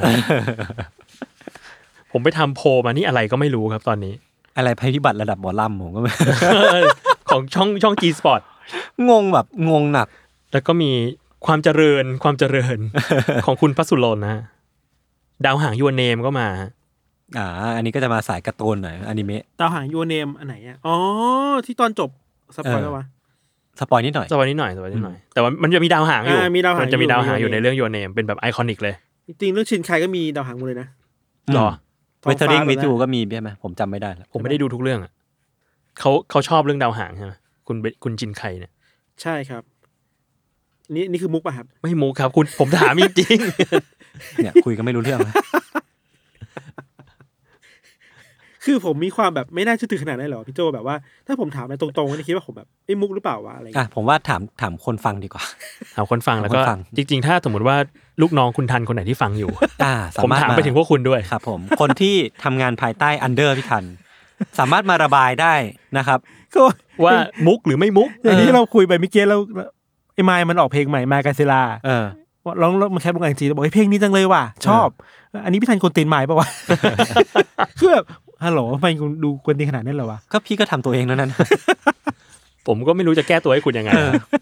ผมไปทำโพลมานี่อะไรก็ไม่รู้ครับตอนนี้อะไรภัยพิบัติระดับหมอลำผมก็ไม่ของช่องช่อง G Sport งงแบบงงหนักแล้วก็มีความเจริญความเจริญของคุณพัสุรนนะดาวหางยูเนมก็มาอ่าอันนี้ก็จะมาสายการ์ตูนหน่อยอนิเมะดาวหางยูเนมอันไหนอ่ะอ๋อที่ตอนจบสปอยแล้ววะสปอยนิดหน่อยสปอยนิดหน่อยสปอยนิดหน่อยแต่ว่ามันจะมีดาวหางอยู่มันจะมีดาวหางอยู่ในเรื่องยูเนมเป็นแบบไอคอนิกเลยจริงๆเรื่องชินไคก็มีดาวหางหมดเลยนะหรอเวทเทอริงมิจูก็มีใช่ไหมผมจำไม่ได้แล้วผมไม่ได้ดูทุกเรื่องอ่ะเขาเขาชอบเรื่องดาวหางใช่ไหมคุณคุณจินไคเนี่ยใช่ครับนี่นี่คือมุกป่ะครับไม่มุกครับคุณผมถามจริงๆเนี่ยคุยกันไม่รู้เรื่องเลยคือผมมีความแบบไม่น่าเชื่อถือขนาดนั้นหรอพี่โจแบบว่าถ้าผมถามไปตรงๆนี่คิดว่าผมแบบไอ้มุกหรือเปล่าวะอะไรอ่ะผมว่าถามถามคนฟังดีกว่าถามคนฟังแล้วก็จริงๆถ้าสมมติว่าลูกน้องคุณทันคนไหนที่ฟังอยู่ผมถามไปถึงพวกคุณด้วยครับผมคนที่ทำงานภายใต้อันเดอร์พี่ทันสามารถมาระบายได้นะครับว่ามุกหรือไม่มุกอย่างที่เราคุยไปเมื่อกี้เราไอ้ไมค์มันออกเพลงใหม่มากาเซลาเออร้องมันแคปลงไอจีบอกไอ้เพลงนี้จังเลยว่ะชอบอันนี้พี่ทันคนตีนใหม่ป่ะวะคือแบบฮัลโหลทำไมคุณดูคนตีนขนาดนั้นเหรอวะก็พี่ก็ทำตัวเองแล้วนั้นผมก็ไม่รู้จะแก้ตัวให้คุณยังไง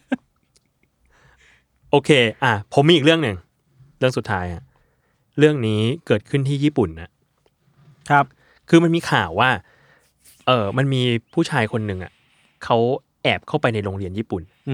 โอเคอ่ะผมมีอีกเรื่องหนึ่งเรื่องสุดท้ายอ่ะเรื่องนี้เกิดขึ้นที่ญี่ปุ่นนะครับคือมันมีข่าวว่าเออมันมีผู้ชายคนหนึ่งอ่ะเขาแอบเข้าไปในโรงเรียนญี่ปุ่นอืม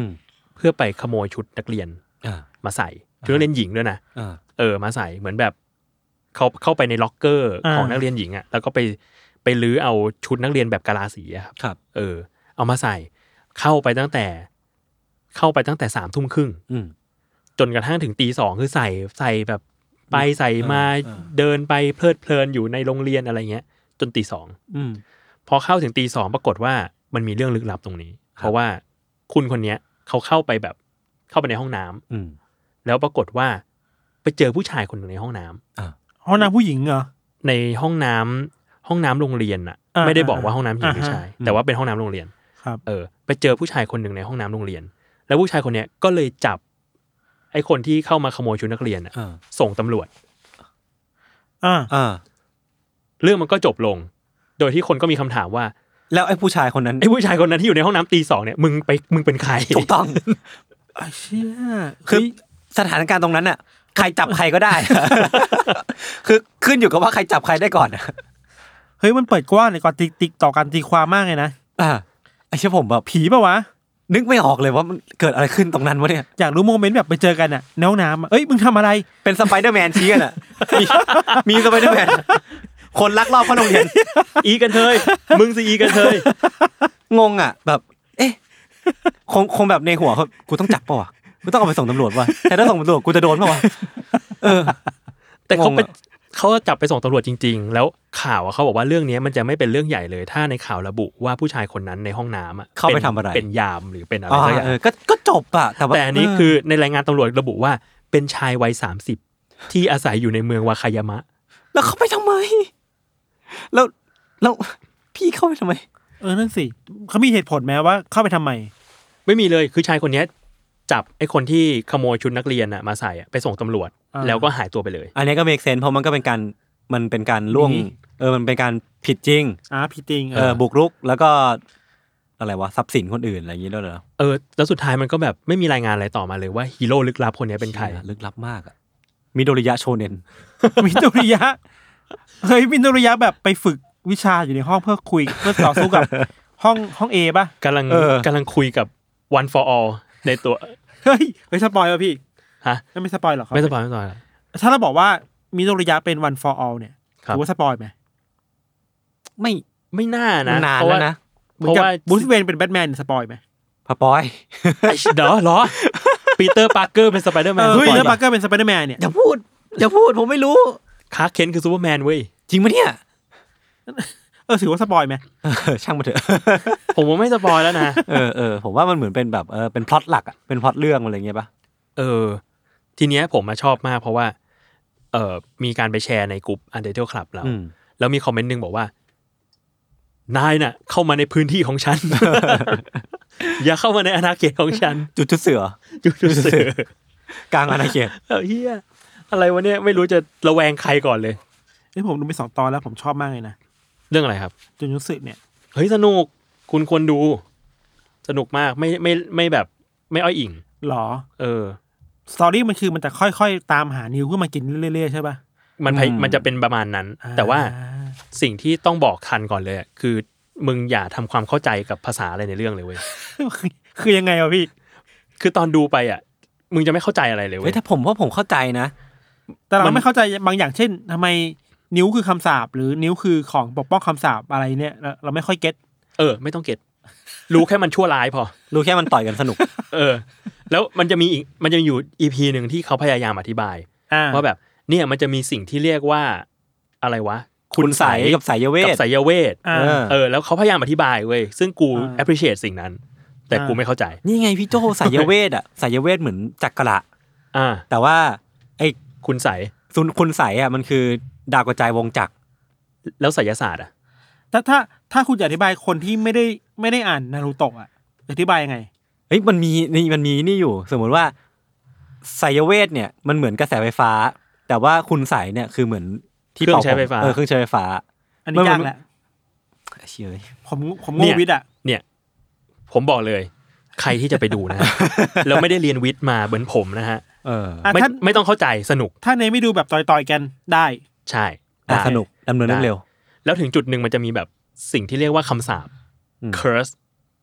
เพื่อไปขโมยชุดนักเรียนมาใส่ชุดนักเรียนหญิงด้วยนะเออมาใส่เหมือนแบบเขาเข้าไปในล็อกเกอร์ของนักเรียนหญิงอ่ะแล้วก็ไปไปลื้อเอาชุดนักเรียนแบบกะลาสีอะครับเออเอามาใส่เข้าไปตั้งแต่เข้าไปตั้งแต่สามทุ่มครึ่งจนกระทั่งถึงตีสองคือใส่ใส่แบบไปใส่มาเดินไปเพลิดเพลินอยู่ในโรงเรียนอะไรเงี้ยจนตีสองพอเข้าถึงตีสองปรากฏว่ามันมีเรื่องลึกลับตรงนี้เพราะว่าคุณคนนี้เขาเข้าไปแบบเข้าไปในห้องน้ำแล้วปรากฏว่าไปเจอผู้ชายคนหนึ่งในห้องน้ำห้องน้ำผู้หญิงเหรอในห้องน้ำห้องน้ำโรงเรียนอ่ะไม่ได้บอกว่าห้องน้ำหญิงหรือชายแต่ว่าเป็นห้องน้ำโรงเรียนเออไปเจอผู้ชายคนหนึ่งในห้องน้ำโรงเรียนแล้วผู้ชายคนนี้ก็เลยจับไอ้คนที่เข้ามาขโมยชุดนักเรียนอ่ะส่งตำรวจอ่าอ่าเรื่องมันก็จบลงโดยที่คนก็มีคำถามว่าแล้วไอ้ผู้ชายคนนั้นไอ้ผู้ชายคนนั้นที่อยู่ในห้องน้ำตีสองเนี่ยมึงไปมึงเป็นใครถูกต้องเชี่ยคือสถานการณ์ตรงนั้นน่ะใครจับใครก็ได้ คือขึ้นอยู่กับว่าใครจับใครได้ก่อนเฮ้ยมันเปิดกว้างในการติ๊กต่อการตีความมากเลยนะอ่าไอ้เชี่ยผมแบบผีป่ะวะนึกไม่ออกเลยว่ามันเกิดอะไรขึ้นตรงนั้นวะเนี่ยอยากรู้โมเมนต์แบบไปเจอกันอ่ะในห้องน้ำเอ้ยมึงทำอะไรเป็นสไปเดอร์แมนชี้กันอ่ะมีสไปเดอร์แมนคนลักลอบเข้าโรงเรียนอีกันเทยมึงสิอีกันเทยงงอ่ะแบบเอ๊ะคงคงแบบในหัวเขากูต้องจับป่ะวะกูต้องเอาไปส่งตำรวจวะแต่ถ้าส่งตำรวจกูจะโดนป่ะวะเออแต่เขาไปเขาจับไปส่งตำรวจจริงๆแล้วข่าวเขาบอกว่าเรื่องนี้มันจะไม่เป็นเรื่องใหญ่เลยถ้าในข่าวระบุว่าผู้ชายคนนั้นในห้องน้ำอ่ะเข้าไปทำอะไรเป็นยามหรือเป็นอะไรสักอย่างก็ก็จบอ่ะแต่ว่าแต่อันนี้คือในรายงานตำรวจระบุว่าเป็นชายวัยสามสิบที่อาศัยอยู่ในเมืองวาคายามะแล้วเขาไปทำไมแล้วแล้วพี่เข้าไปทำไมเออนั่นสิเขามีเหตุผลไหมว่าเข้าไปทำไมไม่มีเลยคือชายคนนี้จับไอ้คนที่ขโมยชุดนักเรียนน่ะมาใส่ไปส่งตำรวจแล้วก็หายตัวไปเลยอันนี้ก็เมคเซนส์เพราะมันก็เป็นการมันเป็นการล่วงเออมันเป็นการผิดจริงอ่าผิดจริงเออบุกรุกแล้วก็อะไรวะทรัพย์สินคนอื่นอะไรอย่างงี้ด้วยเหรอเออแล้วสุดท้ายมันก็แบบไม่มีรายงานอะไรต่อมาเลยว่าฮีโร่ลึกลับคนนี้เป็นใครลึกลับมากอ่ะมิโดริยะโชเน็นมิโดริยะเฮ้ยมิโดริยะแบบไปฝึกวิชาอยู่ในห้องเพื่อคุยเพื่อต่อสู้กับห้องห้อง A ป่ะกำลังกำลังคุยกับ one for all ในตัวเฮ้ยไม่สปอยล์ป่ะพี่ฮะไม่สปอยล์หรอไม่สปอยล์ไม่สปอยล์ถ้าเราบอกว่ามิโดริยะเป็น one for all เนี่ยถือว่าสปอยล์ไหมไม่ไม่น่านะเพราะว่านะเพราะว่าบูธเวนเป็นแบทแมนสปอยล์ไหมสปอยล์เดี๋ยวเหรอปีเตอร์ปาร์เกอร์เป็นสไปเดอร์แมนปีเตอร์ปาร์เกอร์เป็นสไปเดอร์แมนเนี่ยอย่าพูดอย่าพูดผมไม่รู้คาร์เคนคือซูเปอร์แมนเว้ยจริงปะเนี่ยเออถือว่าสปอยไหมช่างมาเถอะผมว่าไม่สปอยแล้วนะเออเออผมว่ามันเหมือนเป็นแบบเออเป็นพล็อตหลักอ่ะเป็นพล็อตเรื่องอะไรเงี้ยป่ะเออทีเนี้ยผมมาชอบมากเพราะว่าเออมีการไปแชร์ในกลุ่ม Undertale Club เราแล้วมีคอมเมนต์นึงบอกว่านายน่ะเข้ามาในพื้นที่ของฉัน อย่าเข้ามาในอาณาเขตของฉันจุดจุดเสือจุดจุดเสือกลางอาณาเขตเออเฮียอะไรวะเนี่ยไม่รู้จะระแวงใครก่อนเลยนี่ผมดูไปสองตอนแล้วผมชอบมากเลยนะเรื่องอะไรครับจุดจุดเสือเนี่ยเฮ้ยสนุกคุณควรดูสนุกมากไม่ไม่ไม่แบบไม่อ้อยอิงหรอเออสตอรี่มันคือมันจะค่อยๆตามหานิวเพื่อมากินเรื่อยๆใช่ป่ะมันมันจะเป็นประมาณนั้นแต่ว่าสิ่งที่ต้องบอกทันก่อนเลยคือมึงอย่าทำความเข้าใจกับภาษาอะไรในเรื่องเลยเว้ยคือยังไงวะพี่คือตอนดูไปอ่ะมึงจะไม่เข้าใจอะไรเลยเว้ยแต่ผมว่าผมเข้าใจนะแต่เราไม่เข้าใจบางอย่างเช่นทำไมนิ้วคือคำสาปหรือนิ้วคือของปกป้องคำสาปอะไรเนี่ยเราไม่ค่อยเก็ตเออไม่ต้องเก็ตรู้แค่มันชั่วร้ายพอรู้แค่มันต่อยกันสนุกเออแล้วมันจะมีอีกมันจะอยู่ อี พี นึงที่เขาพยายามอธิบายว่าแบบเนี่ยมันจะมีสิ่งที่เรียกว่าอะไรวะคุณไสกับสายเวทกับสายเวทเออแล้วเขาพยายามอธิบายเว้ยซึ่งกู appreciate สิ่งนั้นแต่กูไม่เข้าใจนี่ไงพี่โจสายเวทอ่ะสายเวทเหมือนจักระอ่าแต่ว่าไอ้คุณไสซุนคุณไสอ่ะมันคือดาวกระจายวงจักรแล้วไสยศาสตร์อ่ะถ้าถ้าถ้าคุณจะอธิบายคนที่ไม่ได้ไม่ได้อ่านนารูโตะอ่ะอธิบายยังไงเฮ้ยมันมีนี่มันมีนี่อยู่สมมติว่าสายเวทเนี่ยมันเหมือนกระแสไฟฟ้าแต่ว่าคุณไสเนี่ยคือเหมือนที่เป่าใช้ไฟฟ้าเออเครื่องใช้ไฟฟ้าอันนี้ยากแหละเชื่อผมผมโง่วิทย์อ่ะเนี่ยผมบอกเลยใครที่จะไปดูนะ แล้วไม่ได้เรียนวิทย์มาเหมือนผมนะฮะเออไม่ไม่ต้องเข้าใจสนุกถ้าในไม่ดูแบบต่อยๆกันได้ใช่สนุกดำเนินเร็วแล้วถึงจุดหนึ่งมันจะมีแบบสิ่งที่เรียกว่าคำสาป curse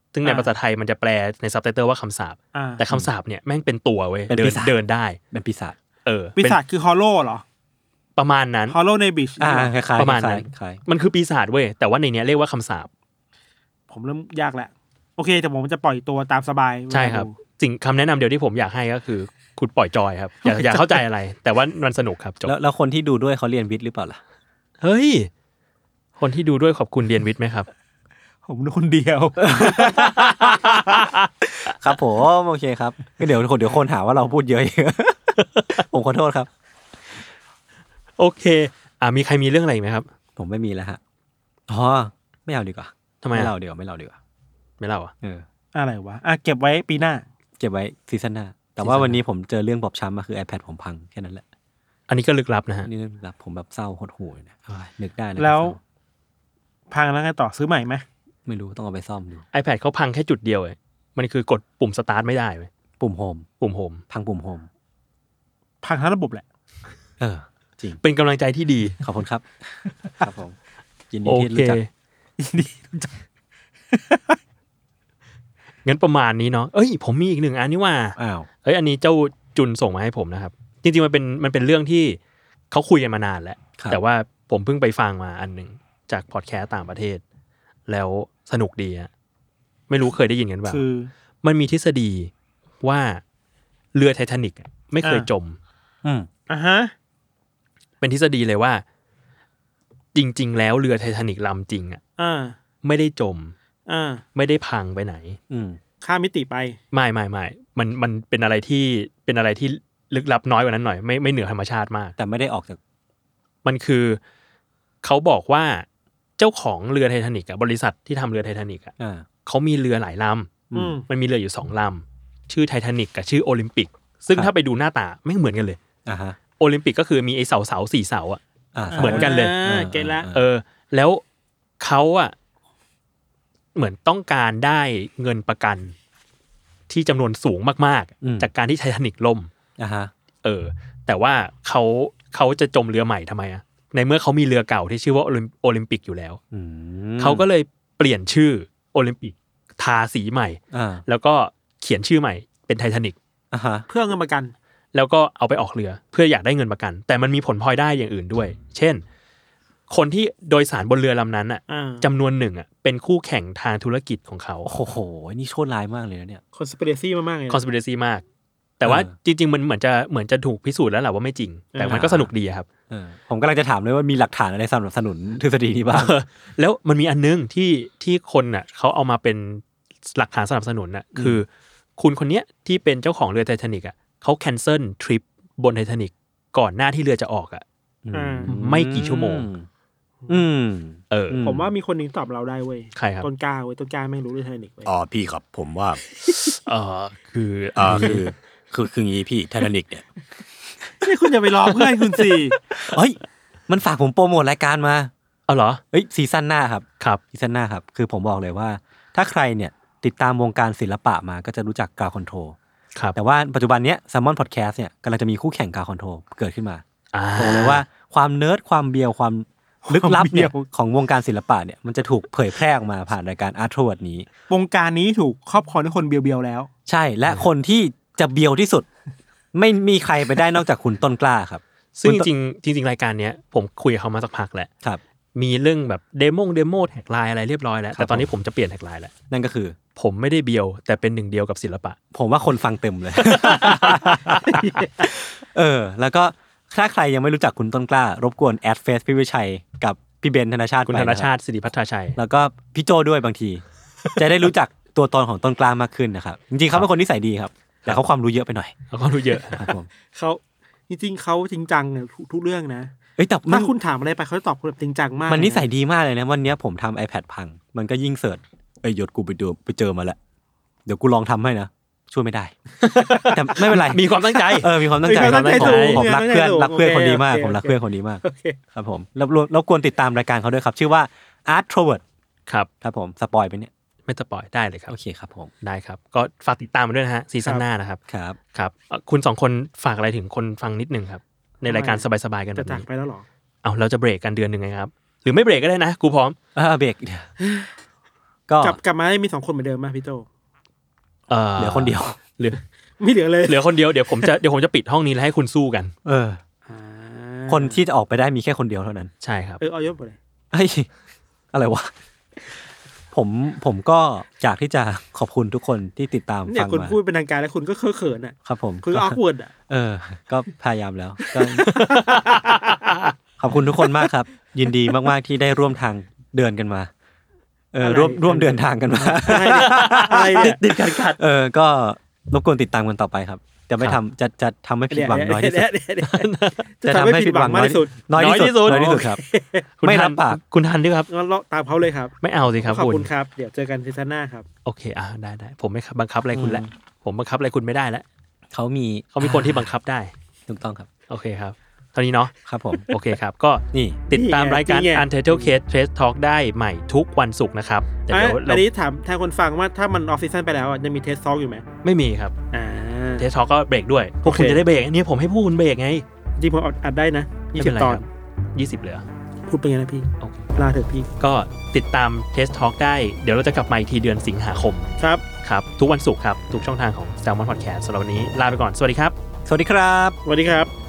ซึ่งในภาษาไทยมันจะแปลในซับไตเติลว่าคำสาปแต่คำสาปเนี่ยแม่งเป็นตัวเว้ยเดินเดินได้เป็นปีศาจเออปีศาจคือฮอลโลเหรอประมาณนั้นฮอลโลในบิชอ่าคล้ายๆประมาณนั้นมันคือปีศาจเว้ยแต่ว่าในเนี้ยเรียกว่าคำสาปผมเริ่มยากแล้วโอเคแต่ผมจะปล่อยตัวตามสบายใช่ครับสิ่งคำแนะนำเดียวที่ผมอยากให้ก็คือคุณปล่อยจอยครับอย่าอย่าเข้าใจอะไรแต่ว่ามันสนุกครับจบแล้วคนที่ดูด้วยเขาเรียนวิทย์หรือเปล่าล่ะเฮ้ยคนที่ดูด้วยขอบคุณเรียนวิทย์ไหมครับผมดูคนเดียวครับผมโอเคครับก็เดี๋ยวคนเดี๋ยวคนหาว่าเราพูดเยอะผมขอโทษครับโอเคอ่ามีใครมีเรื่องอะไรไหมครับผมไม่มีแล้วฮะอ๋อไม่เอาดีกว่าทำไมไม่เล่าดีกว่าไม่เล่าดีกว่าไม่เล่าอ่ะเอออะไรวะอ่ะเก็บไว้ปีหน้าเก็บไว้ซีซั่นหน้าแต่ว่าวันนี้ผมเจอเรื่องบอบช้ำมาคือ iPad ผมพังแค่นั้นแหละอันนี้ก็ลึกลับนะฮะนี่ลึกลับผมแบบเศร้าหดหู่นะนึกได้นะแล้วพังแล้วไงต่อซื้อใหม่ไหมไม่รู้ต้องเอาไปซ่อมดู iPad เขาพังแค่จุดเดียวเองมันคือกดปุ่มสตาร์ทไม่ได้เว้ยปุ่มโฮมปุ่มโฮมพังปุ่มโฮมพังทั้งระบบแหละเออจริงเป็นกำลังใจที่ดีขอบคุณครับครับผมยินดีที่รู้จักยินดีรู้จักงั้นประมาณนี้เนาะเอ้ยผมมีอีกหนึ่งอันนี่ว่าอ้าวเอ้ยอันนี้เจ้าจุนส่งมาให้ผมนะครับจริงๆมันเป็นมันเป็นเรื่องที่เขาคุยกันมานานแล้วแต่ว่าผมเพิ่งไปฟังมาอันหนึ่งจากพอดแคสต์ต่างประเทศแล้วสนุกดีอะไม่รู้เคยได้ยินกันป่ะคือมันมีทฤษฎีว่าเรือไททานิกไม่เคยจมอืมอ่ะฮะเป็นทฤษฎีเลยว่าจริงๆแล้วเรือไททานิกลำจริงอ่ะไม่ได้จมอ่าไม่ได้พังไปไหนอืมข้ามมิติไปไม่ไม่ไม่มันมันเป็นอะไรที่เป็นอะไรที่ลึกลับน้อยกว่านั้นหน่อยไม่ไม่เหนือธรรมชาติมากแต่ไม่ได้ออกจากมันคือเขาบอกว่าเจ้าของเรือไททานิกอ่ะบริษัทที่ทำเรือไททานิกอ่ะเขามีเรือหลายลำมันมีเรืออยู่สองลำชื่อไททานิกกับชื่อโอลิมปิกซึ่งถ้าไปดูหน้าตาไม่เหมือนกันเลยอ่าฮะโอลิมปิกก็คือมีไอ้เสาเสาสี่เสาอ่ะเหมือนกันเลยเก็ทละเออแล้วเขาอ่ะเหมือนต้องการได้เงินประกันที่จำนวนสูงมากๆจากการที่ไททานิกล่มอ่าฮะเออแต่ว่าเขาเขาจะจมเรือใหม่ทำไมอ่ะในเมื่อเขามีเรือเก่าที่ชื่อว่าโอลิมปิกอยู่แล้วเขาก็เลยเปลี่ยนชื่อโอลิมปิกทาสีใหม่แล้วก็เขียนชื่อใหม่เป็นไททานิกเพื่อเงินประกันแล้วก็เอาไปออกเรือเพื่ออยากได้เงินประกันแต่มันมีผลพลอยได้อย่างอื่นด้วยเช่นคนที่โดยสารบนเรือลำนั้นอ่ะจำนวนหนึ่งอ่ะเป็นคู่แข่งทางธุรกิจของเขาโอ้โหนี่โชดร้ายมากเลยนะเนี่ยคอนสปิเรซี่มากๆเลยคอนสปิเรซี่มากแต่ว่าจริงๆมันเหมือนจะเหมือนจะถูกพิสูจน์แล้วแหละว่าไม่จริงแต่มันก็สนุกดีครับผมกำลังจะถามเลยว่ามีหลักฐานอะไรสนับสนุนทฤษฎีนี้บ้างแล้วมันมีอันนึงที่ที่คนอ่ะเขาเอามาเป็นหลักฐานสนับสนุนอ่ะคือคุณคนเนี้ยที่เป็นเจ้าของเรือไททานิกอ่ะเขาแคนเซิลทริปบนไททานิกก่อนหน้าที่เรือจะออกอ่ะไม่กี่ชั่วโมงอืมเออผมว่ามีคนนึงตอบเราได้เว้ยใครครับต้นกล้าเว้ยต้นกล้าแม่งรู้เรื่องไททานิกเว้ยอ๋อพี่ครับผมว่าเออคืออ่าคือคือคืองี้พี่ไททานิกเนี่ยนี่คุณอย่าไปรอเพื่อนคุณสิเฮ้ยมันฝากผมโปรโมทรายการมาเอาเหรอเฮ้ยซีซั่นหน้าครับครับซีซั่นหน้าครับคือผมบอกเลยว่าถ้าใครเนี่ยติดตามวงการศิลปะมาก็จะรู้จักกาวคอนโทรครับแต่ว่าปัจจุบันเนี้ย Salmon Podcast เนี่ยกำลังจะมีคู่แข่งกาวคอนโทรเกิดขึ้นมาบอกเลยว่าความเนิร์ดความเบียวความลึกลับเนี่ยของวงการศิลปะเนี่ยมันจะถูกเผยแพร่ออกมาผ่านรายการ Art Toward นี้วงการนี้ถูกครอบครองด้วยคนเบียวๆแล้วใช่และคนที่จะเบียวที่สุดไม่มีใครไปได้นอกจากคุณต้นกล้าครับซึ่งจริงจริงๆรายการเนี้ยผมคุยกับเขามาสักพักแหละครับมีเรื่องแบบเดโมเดโมแท็กไลน์อะไรเรียบร้อยแล้วแต่ตอนนี้ผมจะเปลี่ยนแท็กไลน์แล้วนั่นก็คือผมไม่ได้เบียวแต่เป็นหนึ่งเดียวกับศิลปะผมว่าคนฟังเต็มเลย เออแล้วก็ถ้าใครยังไม่รู้จักคุณต้นกล้ารบกวนแอดเฟซพี่วิชัยกับพี่เบนธนชาติคุณธนชาติสิริพัฒนาชัยแล้วก็พี่โจด้วยบางทีจะได้รู้จักตัวตนของต้นกล้ามากขึ้นนะครับจริงๆเขาเป็นคนนิสัยดีครับแต่เขาความรู้เยอะไปหน่อยเขาความรู้เยอะครับผมเขาจริงๆเขาจริงจังทุกเรื่องนะเอ้ยแต่ถ้าคุณถามอะไรไปเขาจะตอบแบบจริงจังมากมันนิสัยดีมากเลยนะวันนี้ผมทำ iPad พังมันก็ยิ่งเสิร์ชเอ้ยยศกูไปดูไปเจอมาแล้วเดี๋ยวกูลองทำให้นะช่วยไม่ได้แต่ไม่เป็นไรมีความตั้งใจเออมีความตั้งใจผมรักเพื่อนรักเพื่อนคนดีมากผมรักเพื่อนคนดีมากครับผมแล้วแล้วควรติดตามรายการเขาด้วยครับชื่อว่า Art Toward ครับครับผมสปอยไปเนี่ยไม่สปอยได้เลยครับโอเคครับผมได้ครับก็ฝากติดตามมาด้วยนะฮะซีซั่นหน้านะครับครับครับคุณสองคนฝากอะไรถึงคนฟังนิดนึงครับในรายการสบายๆกันแบบนี้จะจากไปแล้วหรอเอาเราจะเบรกกันเดือนนึงไงครับหรือไม่เบรกก็ได้นะกูพร้อมอ่าเบรกก็กลับกลับมาได้มีสองคนเหมือนเดิมป่ะพี่โตเออเหลือคนเดียวเหลือไม่เหลือเลยเหลือคนเดียวเดี๋ยวผมจะเดี๋ยวผมจะปิดห้องนี้แล้วให้คุณสู้กันเออคนที่จะออกไปได้มีแค่คนเดียวเท่านั้นใช่ครับเออเอายศไปเลยเฮ้ยอะไรวะผมผมก็อยากที่จะขอบคุณทุกคนที่ติดตามฟังมาเนี่ยคุณพูดเป็นทางการแล้วคุณก็เขินๆอ่ะครับผมคือออกเวิร์ดอ่ะเออก็พยายามแล้วก็ขอบคุณทุกคนมากครับยินดีมากๆที่ได้ร่วมทางเดินกันมาเออร่วมร่วมเดินทางกันมาอะไรเนี่ยติดกันขัดเออก็รบกวนติดตามกันต่อไปครับจะไม่ทำจะจะทำให้ผิดหวังน้อยที่สุดจะทำให้ผิดหวังน้อยที่สุดน้อยที่สุดน้อยที่สุดครับไม่รับปากคุณทันด้วยครับงั้นตามเขาเลยครับไม่เอาสิครับขอบคุณครับเดี๋ยวเจอกันซีซั่นหน้าครับโอเคอ่ะได้ได้ผมไม่บังคับอะไรคุณแล้วผมบังคับอะไรคุณไม่ได้แล้วเขามีเขามีคนที่บังคับได้ถูกต้องครับโอเคครับตอนนี้เนาะครับผมโอเคครับก็นี่ติดตามรายการ Untitled Case Trace Talk ได้ใหม่ทุกวันศุกร์นะครับแต่เดี๋ยวอันนี้ถามทางคนฟังว่าถ้ามันออฟซีซั่นไปแล้วจะมี Trace Talk อยู่ไหมไม่มีครับอ่า Trace Talk ก็เบรกด้วยพวกคุณจะได้เบรกนี่ผมให้พวกคุณเบรกไงจริงผมอัดได้นะยี่สิบตอนยี่สิบเลยพูดเป็นไงนะพี่โอเคลาเถอะพี่ก็ติดตาม Trace Talk ได้เดี๋ยวเราจะกลับมาอีกทีเดือนสิงหาคมครับครับทุกวันศุกร์ครับทุกช่องทางของ Salmon Podcast สำหรับวันนี้ลาไปก่อนสวัสดีครับสวัสดีครับสวัสดีครับ